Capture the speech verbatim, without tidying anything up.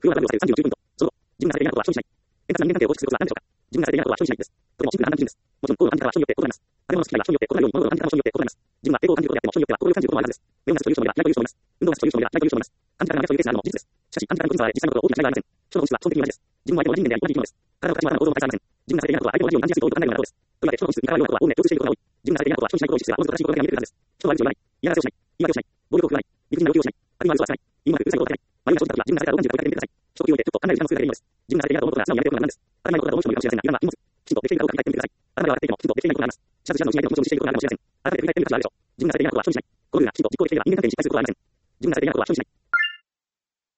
不要な作業をされるさんじゅうきゅうポイント。その後、自分がされていないことは生じしない。円滑な人間関係を構築することは何でしょうか。自分がされていないことは生じしないです。とてもシンプルな判断基準です。もちろん、行動の安定からは人によって異なります。食べ物の好き嫌いは人によって異なるように、物の安定からも人によって異なります。自分が抵抗を感じることであっても人によっては行動を感じることもあるはずです。目をなすという人もいれば、ないという人もいます。運動をなすという人もいれば、ないという人もいます。感じ方が長くというケースがあるのも事実です。しかし、感じ方の個人差は実際のことと大きな違いはありません。書の本質は基本的に同じです。自分も相手も同じ人間であり、同じ生き物です。体を形も頭も行動も変えられません。自分がされていないことは相手も同じように感じやすいと感じられるようなことです。というわけで、書の本質に関わるようなことはおおむね共通していることが多い。自分がされていないことは人にしないことを意識すれば、おのずと正しい心がけが見えてくるはずです。人は悪口を言わない。嫌なせをしない。言い訳をしない。暴力を振るわない。理不尽な動きをしない。悪意のある嘘はつかない。言いもなくうるさいことをかけない。迷いが生じたときは自分がされたどう感じるかを振り返ってみてください。一言において、ふっと考える時間を作るだけでいいのです。自分がされていないと思うことが素直にやめておくのが何です。当たり前のことだと思う人もいるかもしれませんが、いらんな、いもきちんとできているかどうか振り返ってみてください。頭が笑っていてもきちんとできていないことがあります。シャツジャンの内面でももちろんしていることがあるかもしれません。改めて振り返ってみる価値はあるでしょう。自分がされていないことは生じしない。ゴールがきちんと実行できていれば人間関係に失敗することはありません。自分がされていないことは生じしない。